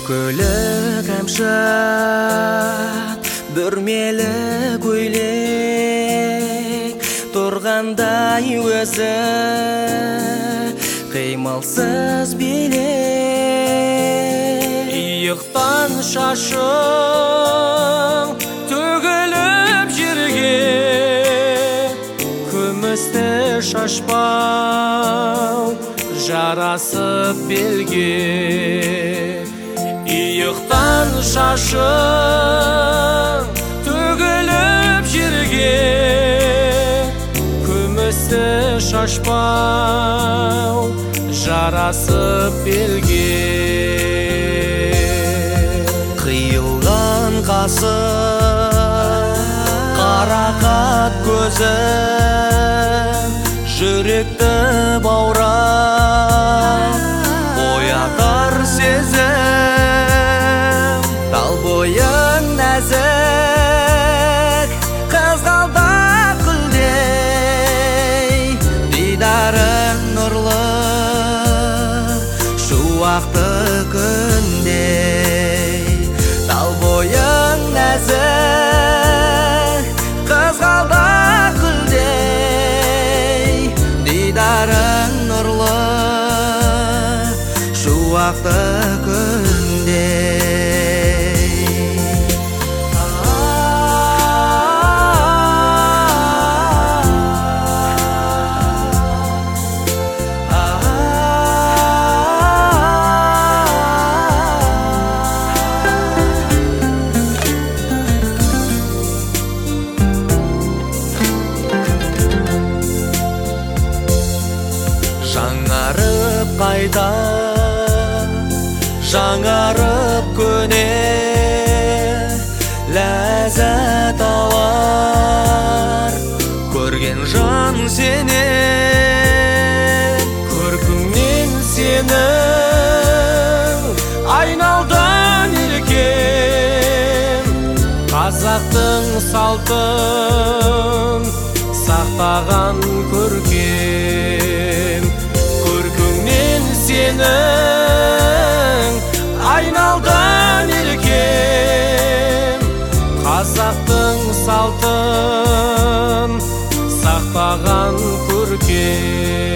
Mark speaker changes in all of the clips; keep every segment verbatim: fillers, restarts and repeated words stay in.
Speaker 1: Көкөлі кәмшат, бүрмелі көйлек, тұрғандай өзі қимылсыз билек. Иықтан шашың төгіліп жерге, күмісті шашпау жарасып белге. Иықтан шашың төгіліп жерге, күмісті шашпау жарасып белге. Қиылған қасы, қарақат көзі, жүректі баурап оятар сезім. Тал бойың нәзік, қызғалдақ гүлдей, дидарың нұрлы, шуақты күндей. Тал бойың нәзік, қызғалдақ гүлдей, дидарың нұрлы, шуақты күндей. Жаңарып қайта, жаңарып көне, ләззат алар көрген жан сенен. Көркіңнен сенің айналдан еркем, қазақтың салтын сақтаған көркем. Көркіңнен сенің айналдан еркем, қазақтың салтын сақтаған көркем.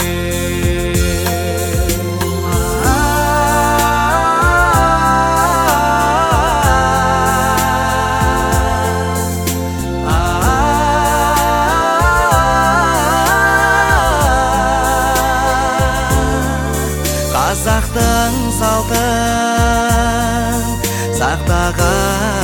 Speaker 1: Қазақтың салтын сақтаған